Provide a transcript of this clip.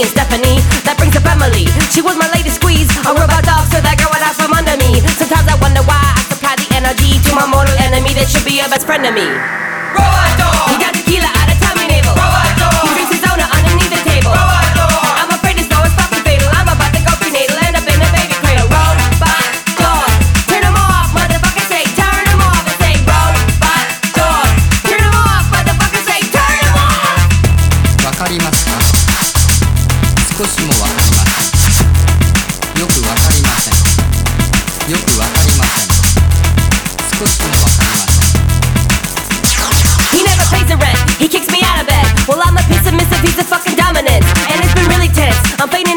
and Stephanie, that brings a family. She was my latest squeeze, a robot dog, so that girl would out from under me. Sometimes I wonder why I supply the energy to my mortal enemy that should be a best friend of me. Robot dog. He got tequila out of Tommy Navel. Robot dog. He drinks his owner underneath the table. Robot dog. I'm afraid this door is fucking fatal. I'm about to go prenatal, end up in a baby cradle. Robot dog. Turn him off, motherfucker, say turn him off. And say robot dog. Turn him off, motherfucker, say turn him off. わかりますか？少しもわかりません。よくわかりません。よくわかりません。少しもわかりません。 He never pays the rent, he kicks me out of bed. Well, I'm a piece of submissive, he's a fucking dominant. And it's been really tense, I'm fainting